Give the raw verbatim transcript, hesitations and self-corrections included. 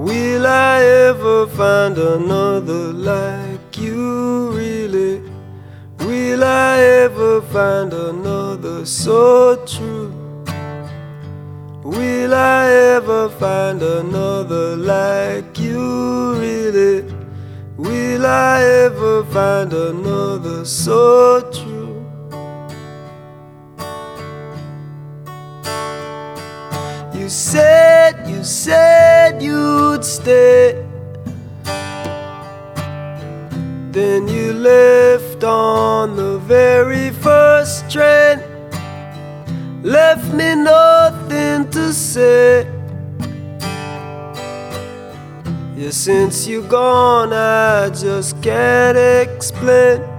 Will I ever find another like you, really? Will I ever find another so true? Will I ever find another like you, really? Will I ever find another so true? You said, you said you'd stay, then you left on the very first train. Left me nothing to say. Yeah, since you're gone, I just can't explain.